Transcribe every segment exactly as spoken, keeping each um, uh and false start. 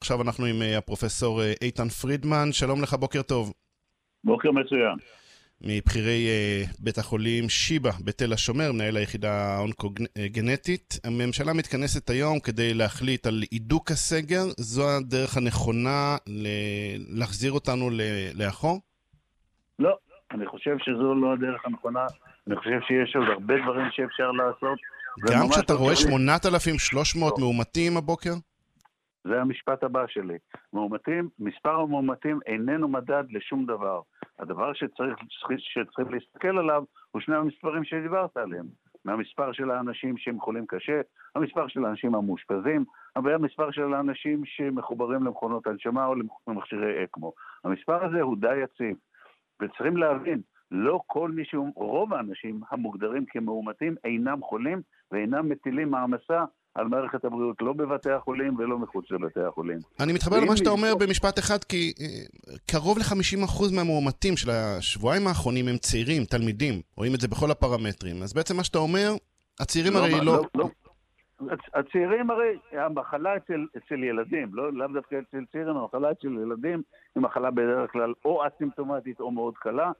עכשיו אנחנו עם הפרופסור איתן פרידמן. שלום לך, בוקר טוב. בוקר מצוין. מבחירי בית החולים שיבא בתל השומר, מנהל היחידה האונקוגנטית. הממשלה מתכנסת היום כדי להחליט על הידוק הסגר. זו הדרך הנכונה להחזיר אותנו לאחור? לא, אני חושב שזו לא הדרך הנכונה. אני חושב שיש עוד הרבה דברים שאפשר לעשות. גם כשאתה רואה שמונת אלפים ושלוש מאות מאומתים הבוקר? זה המשפט הבא שלי. מאומתים, מספר המאומתים איננו מדד לשום דבר. הדבר שצריך, שצריך להסתכל עליו הוא שני המספרים שדיברת עליהם. מהמספר של האנשים שהם חולים קשה, המספר של האנשים המאושפזים, והמספר של האנשים שמחוברים למכונות הנשמה או למכשירי אקמו. המספר הזה הוא די יציב. וצריכים להבין, לא כל מישהו, רוב האנשים המוגדרים כמאומתים אינם חולים ואינם מטילים מעמסה על מערכת הבריאות, לא בבתי החולים ולא מחוץ לבתי החולים. אני מתחבר למה שאתה אומר במשפט אחד, כי קרוב ל-חמישים אחוז מהמאומתים של השבועיים האחרונים הם צעירים, תלמידים, רואים את זה בכל הפרמטרים. אז בעצם מה שאתה אומר, הצעירים הרי לא... הצעירים הרי, המחלה אצל, אצל ילדים, לא, לאו דווקא אצל צעירים, המחלה אצל ילדים היא מחלה בדרך כלל או אסימפטומטית או מאוד קלה,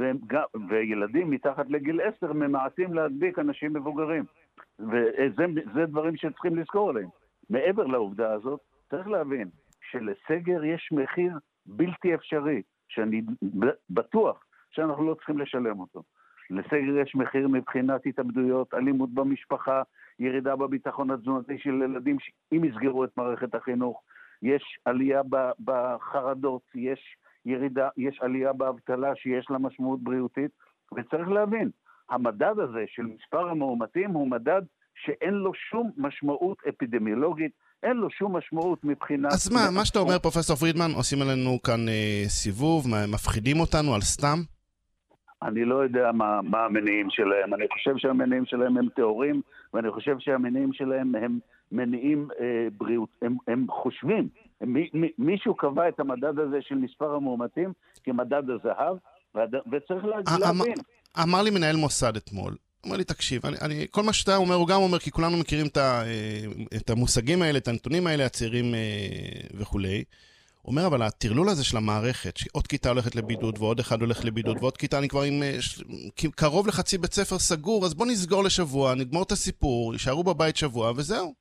וילדים מתחת לגיל עשר ממעטים להדביק אנשים מבוגרים. וזה זה דברים שצריכים לזכור עליהם. מעבר לעובדה הזאת, צריך להבין שלסגר יש מחיר בלתי אפשרי, שאני בטוח שאנחנו לא צריכים לשלם אותו. לסגר יש מחיר מבחינת התאבדויות, אלימות במשפחה, ירידה בביטחון התזונתי של ילדים אם יסגרו את מערכת החינוך, יש עלייה בחרדות, יש ירידה, יש עלייה באבטלה שיש לה משמעות בריאותית, וצריך להבין, המדד הזה של מספר המאומתים הוא מדד שאין לו שום משמעות אפידמיולוגית, אין לו שום משמעות מבחינת... אז מה, מה שאתה אומר פרופסור פרידמן, עושים עלינו כאן אה, סיבוב, מפחידים אותנו על סתם? אני לא יודע מה, מה המניעים שלהם, אני חושב שהמניעים שלהם הם תיאורים, ואני חושב שהמניעים שלהם הם מניעים אה, בריאות, הם, הם חושבים, הם, מ, מ, מישהו קבע את המדד הזה של מספר המאומתים כמדד הזהב, וצריך להבין. אמר לי מנהל מוסד אתמול, אומר לי תקשיב, אני, אני, כל מה שאתה אומר הוא גם אומר, כי כולנו מכירים את, ה, את המושגים האלה, את הנתונים האלה, הצעירים וכולי. הוא אומר, אבל הטרלול הזה של המערכת, שעוד כיתה הולכת לבידוד ועוד אחד הולך לבידוד ועוד כיתה, אני כבר עם קרוב לחצי בית ספר סגור, אז בוא נסגור לשבוע, נגמור את הסיפור, יישארו בבית שבוע וזהו.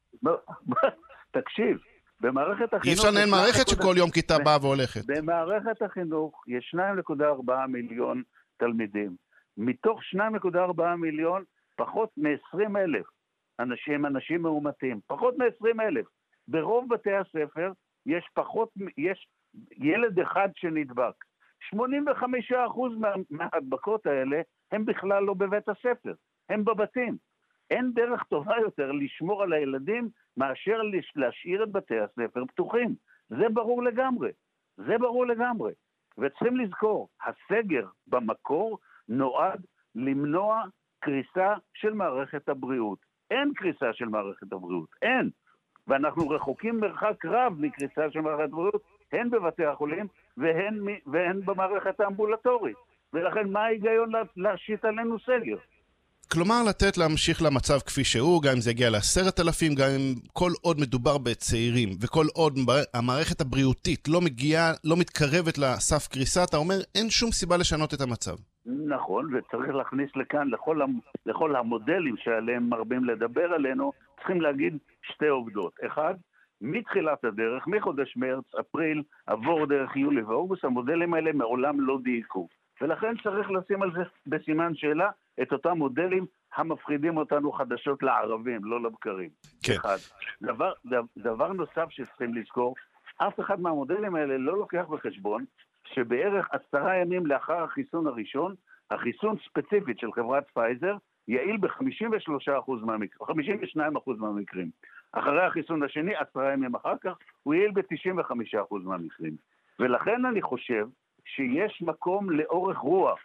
תקשיב, במערכת החינוך... אי אפשר לנהל מערכת שכל יום כיתה באה והולכת. במערכת החינוך יש שניים נקודה ארבעה מיליון תלמידים. מתוך שניים נקודה ארבעה מיליון, פחות מ-עשרים אלף אנשים, אנשים מאומתים. פחות מ-עשרים אלף. ברוב בתי הספר יש פחות, יש ילד אחד שנדבק. שמונים וחמישה אחוז מה, מההדבקות האלה הם בכלל לא בבית הספר. הם בבתים. אין דרך טובה יותר לשמור על הילדים מאשר להשאיר את בתי הספר פתוחים. זה ברור לגמרי. זה ברור לגמרי. וצריכים לזכור, הסגר במקור נועד למנוע קריסה של מערכת הבריאות. אין קריסה של מערכת הבריאות. אין. ואנחנו רחוקים מרחק רב מקריסה של מערכת הבריאות, הן בבתי החולים והן, והן במערכת האמבולטורית. ולכן מה ההיגיון להשית עלינו סגר? כלומר, לתת להמשיך למצב כפי שהוא, גם אם זה יגיע לעשרת אלפים, גם אם כל עוד מדובר בצעירים, וכל עוד המערכת הבריאותית לא מגיעה, לא מתקרבת לסף קריסה, אתה אומר, אין שום סיבה לשנות את המצב. נכון, וצריך להכניס לכאן, לכל, לכל המודלים שעליהם מרבים לדבר עלינו, צריכים להגיד שתי עובדות. אחד, מתחילת הדרך, מחודש מרץ, אפריל, עבור דרך יולי ואוגוסט, המודלים האלה מעולם לא דייקו. ולכן צריך לשים על זה בסימן שאלה את אותם מודלים המפחידים אותנו חדשות לערבים, לא לבקרים. כן. אחד. דבר, דבר נוסף שצריכים לזכור, אף אחד מהמודלים האלה לא לוקח בחשבון שבערך עשרה ימים לאחר החיסון הראשון, החיסון ספציפית של חברת פייזר יעיל ב-חמישים ושלושה אחוז מהמקרים, חמישים ושניים אחוז מהמקרים. אחרי החיסון השני, עשרה ימים אחר כך, הוא יעיל ב-תשעים וחמישה אחוז מהמקרים. ולכן אני חושב שיש מקום לאורך רוח,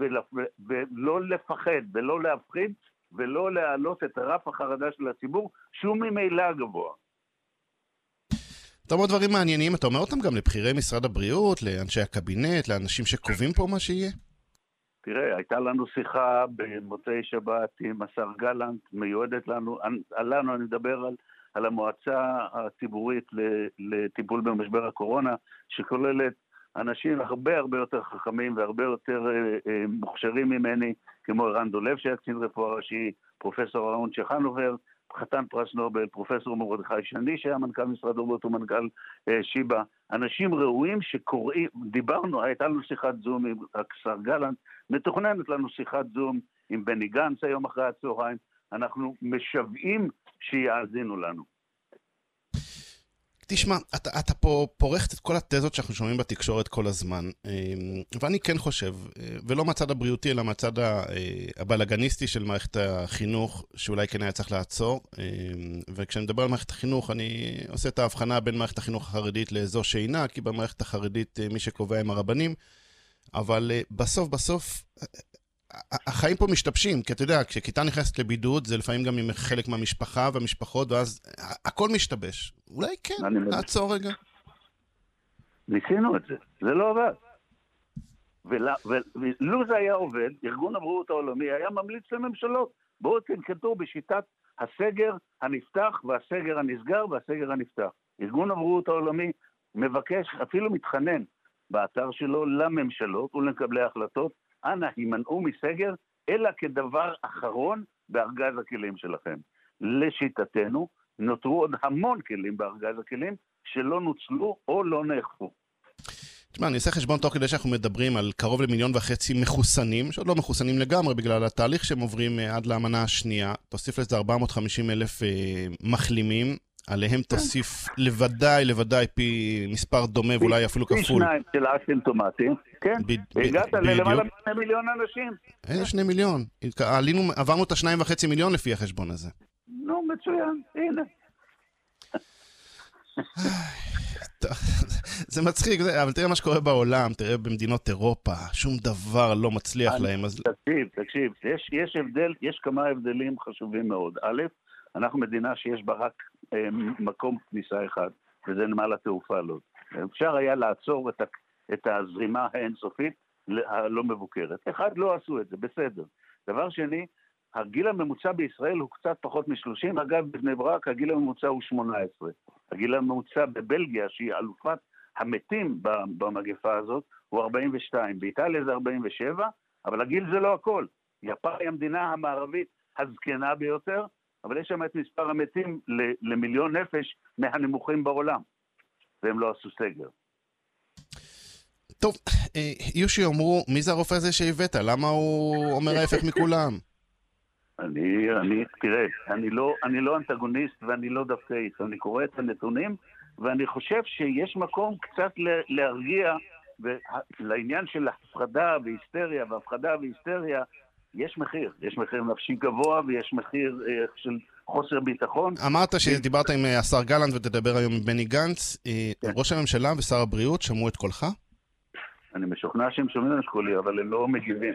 ולא לפחד, ולא להפחיד, ולא להעלות את רף החרדה של הציבור, שהוא ממילא גבוה. אתה אומר דברים מעניינים, אתה אומר אותם גם לבחירי משרד הבריאות, לאנשי הקבינט, לאנשים שקובעים פה מה שיהיה? תראה, הייתה לנו שיחה במוצאי שבת עם השר גלנט, מיועדת לנו, לנו אני מדבר על על המועצה הציבורית לטיפול במשבר הקורונה, שכוללת אנשים הרבה הרבה יותר חכמים והרבה יותר מוכשרים ממני, כמו ערן דולב שהיה קצין רפואה ראשי, פרופסור אהרון צ'חנובר, חתן פרס נובל, פרופסור מרדכי שני שהיה מנכ"ל משרד הבריאות ומנכ"ל שיבא, אנשים ראויים שקוראים, דיברנו, הייתה לנו שיחת זום עם השר גלנט, מתוכננת לנו שיחת זום עם בני גנץ היום אחרי הצהריים, אנחנו משוועים שיאזינו לנו. תשמע, אתה, אתה פה פורחת את כל התזות שאנחנו שומעים בתקשורת כל הזמן, ואני כן חושב, ולא מהצד הבריאותי, אלא מהצד הבלגניסטי של מערכת החינוך, שאולי כן היה צריך לעצור, וכשאני מדבר על מערכת החינוך, אני עושה את ההבחנה בין מערכת החינוך החרדית לאזור שאינה, כי במערכת החרדית מי שקובע הם הרבנים, אבל בסוף, בסוף, החיים פה משתבשים, כי אתה יודע, כשכיתה נכנסת לבידוד, זה לפעמים גם עם חלק מהמשפחה והמשפחות, ואז הכל משתבש. אולי כן, נעצור רגע. ניסינו את זה, זה לא עובד. ולו זה היה עובד, ארגון הבריאות העולמי היה ממליץ לממשלות, בואו תנקטו בשיטת הסגר הנפתח והסגר הנסגר והסגר הנפתח. ארגון הבריאות העולמי מבקש, אפילו מתחנן באתר שלו לממשלות ולמקבלי ההחלטות, אנא הימנעו מסגר, אלא כדבר אחרון בארגז הכלים שלכם. לשיטתנו, נותרו עוד המון כלים בארגז הכלים שלא נוצלו או לא נאכפו. תשמע, אני אעשה חשבון תוך כדי שאנחנו מדברים על קרוב למיליון וחצי מחוסנים, שעוד לא מחוסנים לגמרי בגלל התהליך שהם עוברים עד למנה השנייה. תוסיף לזה ארבע מאות וחמישים אלף אה, מחלימים, עליהם תוסיף לוודאי, לוודאי פי מספר דומה ואולי אפילו כפול. פי שניים של אסימפטומטיים, כן? הגעת ללמעלה משני מיליון אנשים. איזה שני מיליון? עברנו את השניים וחצי מיליון לפי החשבון הזה. נו, מצוין, הנה. זה מצחיק, אבל תראה מה שקורה בעולם, תראה במדינות אירופה, שום דבר לא מצליח להם. תקשיב, תקשיב, יש הבדל, יש כמה הבדלים חשובים מאוד. א', אנחנו מדינה שיש בה רק אה, מקום כניסה אחד, וזה נמל התעופה לוד. אפשר היה לעצור את, את הזרימה האינסופית הלא מבוקרת. אחד, לא עשו את זה, בסדר. דבר שני, הגיל הממוצע בישראל הוא קצת פחות מ-שלושים, אגב, בבני ברק הגיל הממוצע הוא שמונה עשרה. הגיל הממוצע בבלגיה, שהיא אלופת המתים במגפה הזאת, הוא ארבעים ושתיים. באיטליה זה ארבעים ושבע, אבל הגיל זה לא הכל. יפן היא המדינה המערבית הזקנה ביותר, אבל יש שם את מספר המתים למיליון נפש מהנמוכים בעולם, והם לא עשו סגר. טוב, יושי אמרו, מי זה הרופא הזה שהבאת? למה הוא אומר ההפך מכולם? אני, אני, תראה, אני לא, אני לא אנטגוניסט ואני לא דווקאיסט, אני קורא את הנתונים, ואני חושב שיש מקום קצת להרגיע, לעניין של הפחדה והיסטריה, והפחדה והיסטריה, יש מחיר, יש מחיר נפשי גבוה ויש מחיר אה, של חוסר ביטחון. אמרת שדיברת עם השר גלנט ותדבר היום עם בני גנץ, כן. ראש הממשלה ושר הבריאות שמעו את קולך? אני משוכנע שהם שומעים את קולי, אבל הם לא מגיבים.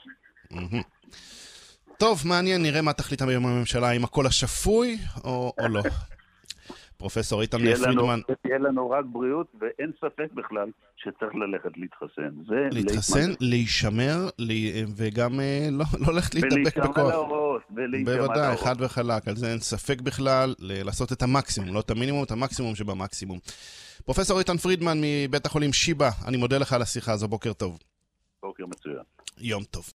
טוב, מעניין, נראה מה תחליט היום הממשלה, אם הכל השפוי או, או לא. פרופסור איתן פרידמן. תהיה לנו רק בריאות, ואין ספק בכלל שצריך ללכת להתחסן. להתחסן, להישמר, וגם לא הולכת להתאבק בכוח. ולהישמע להוראות. בוודאי, חד וחלק, על זה אין ספק בכלל, לעשות את המקסימום, לא את המינימום, את המקסימום שבמקסימום. פרופסור איתן פרידמן מבית החולים שיבא, אני מודה לך על השיחה הזו, בוקר טוב. בוקר מצוין. יום טוב.